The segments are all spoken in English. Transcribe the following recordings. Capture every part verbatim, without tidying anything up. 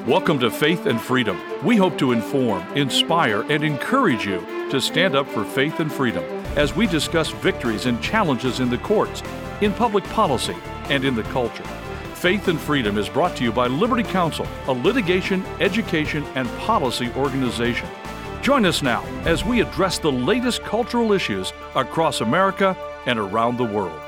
Welcome to Faith and Freedom. We hope to inform, inspire, and encourage you to stand up for faith and freedom as we discuss victories and challenges in the courts, in public policy, and in the culture. Faith and Freedom is brought to you by Liberty Counsel, a litigation, education, and policy organization. Join us now as we address the latest cultural issues across America and around the world.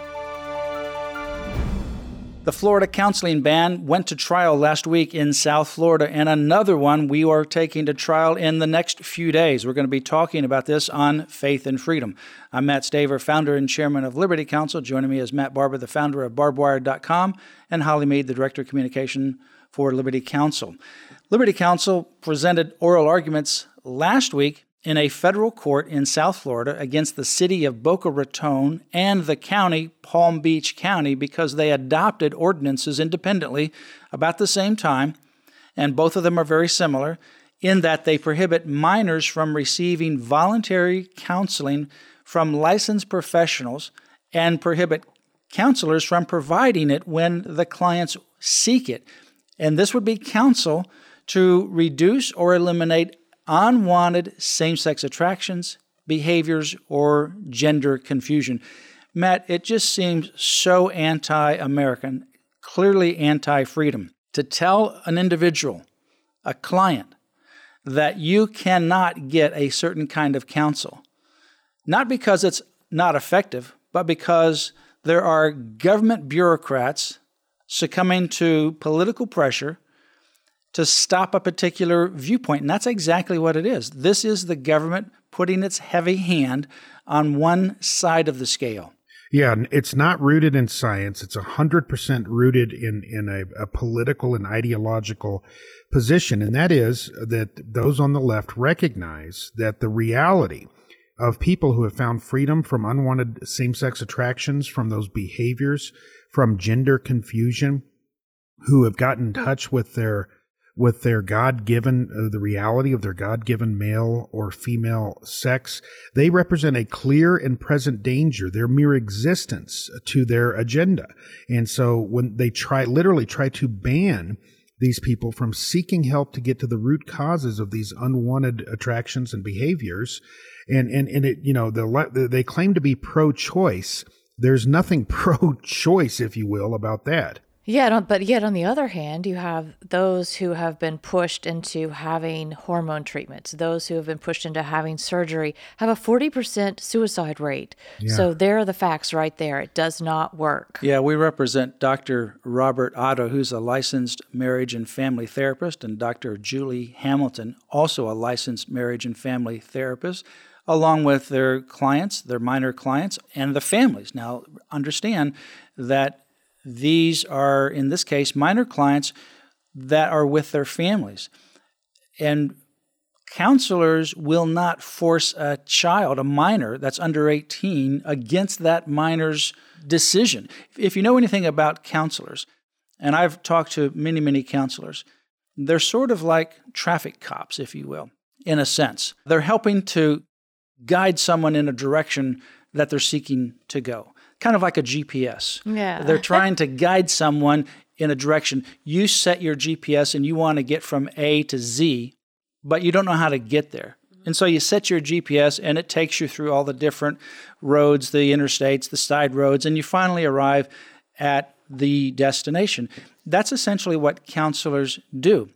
The Florida counseling ban went to trial last week in South Florida, and another one we are taking to trial in the next few days. We're going to be talking about this on Faith and Freedom. I'm Matt Staver, founder and chairman of Liberty Counsel. Joining me is Matt Barber, the founder of barbed wire dot com, and Holly Mead, the director of communication for Liberty Counsel. Liberty Counsel presented oral arguments last week in a federal court in South Florida against the city of Boca Raton and the county, Palm Beach County, because they adopted ordinances independently about the same time, and both of them are very similar in that they prohibit minors from receiving voluntary counseling from licensed professionals and prohibit counselors from providing it when the clients seek it. And this would be counsel to reduce or eliminate unwanted same-sex attractions, behaviors, or gender confusion. Matt, it just seems so anti-American, clearly anti-freedom, to tell an individual, a client, that you cannot get a certain kind of counsel, not because it's not effective, but because there are government bureaucrats succumbing to political pressure to stop a particular viewpoint. And that's exactly what it is. This is the government putting its heavy hand on one side of the scale. Yeah, it's not rooted in science. It's one hundred percent rooted in, in a, a political and ideological position. And that is that those on the left recognize that the reality of people who have found freedom from unwanted same-sex attractions, from those behaviors, from gender confusion, who have gotten in touch with their with their God-given, uh, the reality of their God-given male or female sex, they represent a clear and present danger, their mere existence to their agenda. And so when they try, literally try to ban these people from seeking help to get to the root causes of these unwanted attractions and behaviors, and, and, and it, you know, the, they claim to be pro-choice. There's nothing pro-choice, if you will, about that. Yeah, but yet on the other hand, you have those who have been pushed into having hormone treatments, those who have been pushed into having surgery, have a forty percent suicide rate. Yeah. So there are the facts right there. It does not work. Yeah, we represent Doctor Robert Otto, who's a licensed marriage and family therapist, and Doctor Julie Hamilton, also a licensed marriage and family therapist, along with their clients, their minor clients, and the families. Now, understand that these are, in this case, minor clients that are with their families. And counselors will not force a child, a minor that's under eighteen, against that minor's decision. If you know anything about counselors, and I've talked to many, many counselors, they're sort of like traffic cops, if you will, in a sense. They're helping to guide someone in a direction that they're seeking to go. Kind of like a G P S. Yeah. They're trying to guide someone in a direction. You set your G P S and you want to get from A to Z, but you don't know how to get there. And so you set your G P S and it takes you through all the different roads, the interstates, the side roads, and you finally arrive at the destination. That's essentially what counselors do.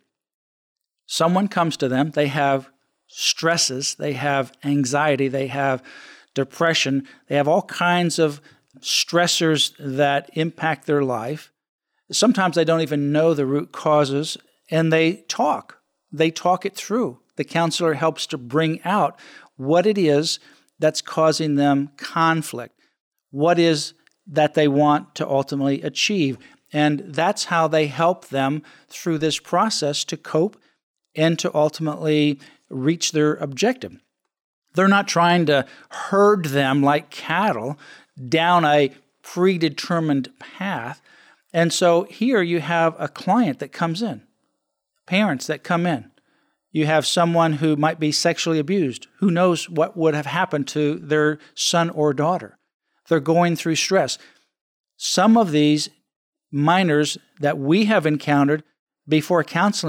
Someone comes to them, they have stresses, they have anxiety, they have depression, they have all kinds of stressors that impact their life. Sometimes they don't even know the root causes, and they talk. They talk it through. The counselor helps to bring out what it is that's causing them conflict, what is that they want to ultimately achieve. And that's how they help them through this process to cope and to ultimately reach their objective. They're not trying to herd them like cattle down a predetermined path. And so here you have a client that comes in, parents that come in. You have someone who might be sexually abused. Who knows what would have happened to their son or daughter? They're going through stress. Some of these minors that we have encountered before counseling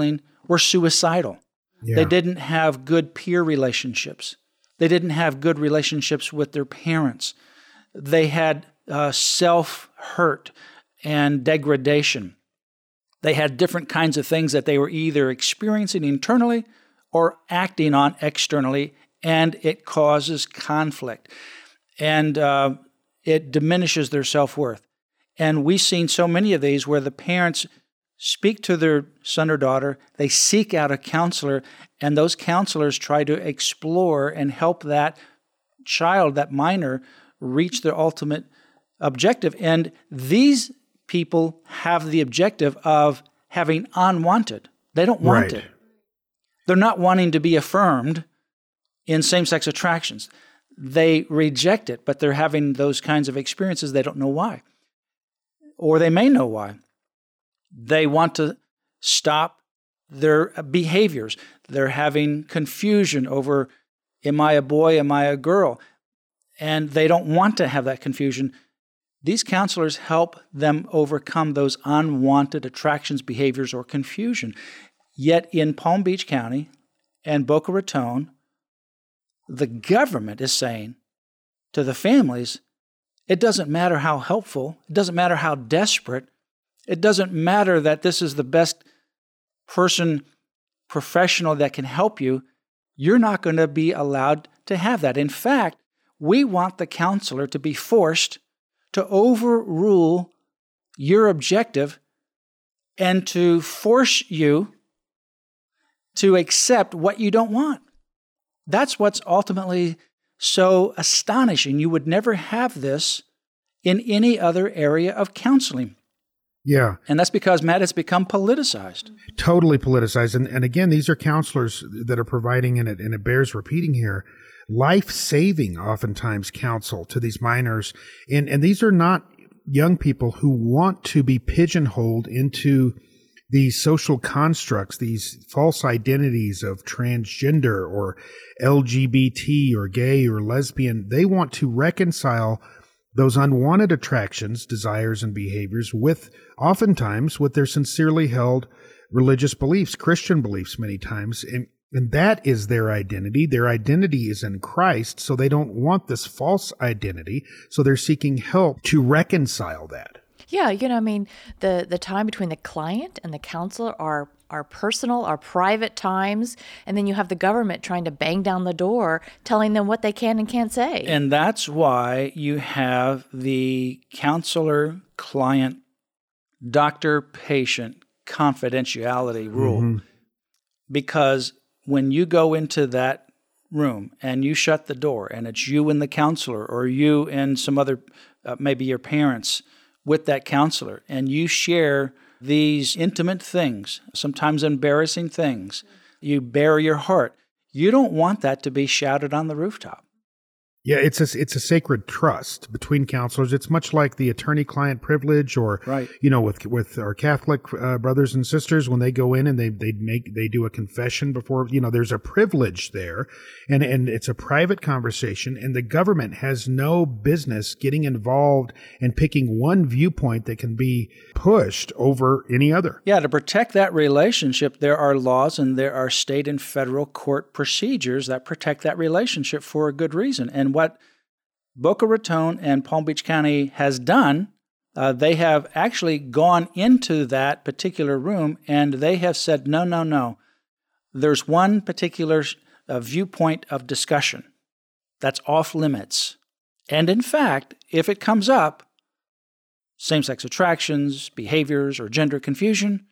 were suicidal. Yeah. They didn't have good peer relationships. They didn't have good relationships with their parents. They had uh, self-hurt and degradation. They had different kinds of things that they were either experiencing internally or acting on externally, and it causes conflict. And uh, it diminishes their self-worth. And we've seen so many of these where the parents speak to their son or daughter, they seek out a counselor, and those counselors try to explore and help that child, that minor, reach their ultimate objective. And these people have the objective of having unwanted. They don't want Right. it. They're not wanting to be affirmed in same-sex attractions. They reject it, but they're having those kinds of experiences. They don't know why. Or they may know why. They want to stop their behaviors. They're having confusion over, am I a boy, am I a girl? And they don't want to have that confusion. These counselors help them overcome those unwanted attractions, behaviors, or confusion. Yet in Palm Beach County and Boca Raton, the government is saying to the families, it doesn't matter how helpful, it doesn't matter how desperate, it doesn't matter that this is the best person, professional that can help you, you're not going to be allowed to have that. In fact, we want the counselor to be forced to overrule your objective and to force you to accept what you don't want. That's what's ultimately so astonishing. You would never have this in any other area of counseling. Yeah. And that's because, Matt, it's become politicized. Totally politicized. And, and again, these are counselors that are providing, and it, and it bears repeating here, life-saving, oftentimes, counsel to these minors. And, and these are not young people who want to be pigeonholed into these social constructs, these false identities of transgender or L G B T or gay or lesbian. They want to reconcile those unwanted attractions, desires, and behaviors with, oftentimes, with their sincerely held religious beliefs, Christian beliefs many times. And, and that is their identity. Their identity is in Christ, so they don't want this false identity. So they're seeking help to reconcile that. Yeah, you know, I mean, the, the time between the client and the counselor are are personal, are private times, and then you have the government trying to bang down the door, telling them what they can and can't say. And that's why you have the counselor-client, doctor-patient confidentiality rule. Mm-hmm. Because when you go into that room and you shut the door, and it's you and the counselor, or you and some other, uh, maybe your parents, with that counselor, and you share these intimate things, sometimes embarrassing things, you bare your heart. You don't want that to be shouted on the rooftop. Yeah, it's a, it's a sacred trust between counselors. It's much like the attorney-client privilege, or right. you know, with with our Catholic uh, brothers and sisters, when they go in and they they make they do a confession before, you know, there's a privilege there, and and it's a private conversation, and the government has no business getting involved and picking one viewpoint that can be pushed over any other. Yeah, to protect that relationship, there are laws and there are state and federal court procedures that protect that relationship for a good reason. And what Boca Raton and Palm Beach County has done, uh, they have actually gone into that particular room and they have said, no, no, no. There's one particular uh, viewpoint of discussion that's off limits. And in fact, if it comes up, same-sex attractions, behaviors, or gender confusion,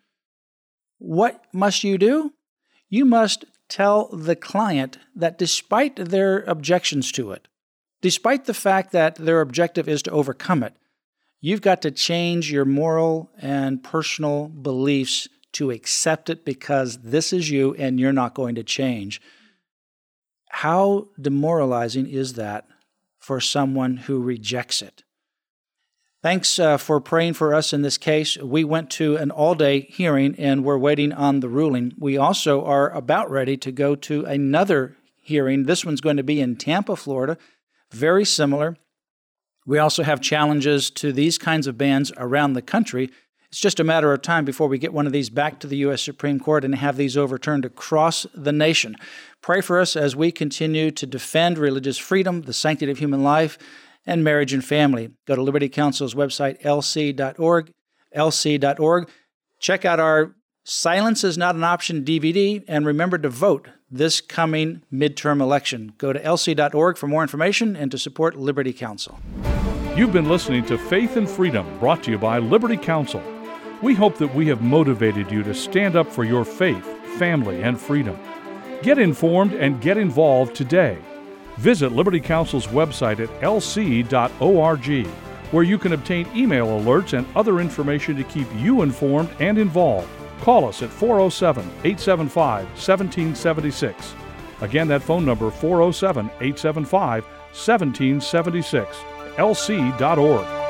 what must you do? You must tell the client that despite their objections to it, despite the fact that their objective is to overcome it, you've got to change your moral and personal beliefs to accept it because this is you and you're not going to change. How demoralizing is that for someone who rejects it? Thanks uh, for praying for us in this case. We went to an all-day hearing and we're waiting on the ruling. We also are about ready to go to another hearing. This one's going to be in Tampa, Florida. Very similar. We also have challenges to these kinds of bans around the country. It's just a matter of time before we get one of these back to the U S Supreme Court and have these overturned across the nation. Pray for us as we continue to defend religious freedom, the sanctity of human life, and marriage and family. Go to Liberty Counsel's website, L C dot org, L C dot org. Check out our Silence is Not an Option D V D, and remember to vote this coming midterm election. Go to L C dot org for more information and to support Liberty Counsel. You've been listening to Faith and Freedom, brought to you by Liberty Counsel. We hope that we have motivated you to stand up for your faith, family, and freedom. Get informed and get involved today. Visit Liberty Counsel's website at L C dot org, where you can obtain email alerts and other information to keep you informed and involved. Call us at four oh seven, eight seven five, one seven seven six. Again, that phone number, four oh seven, eight seven five, one seven seven six. L C dot org.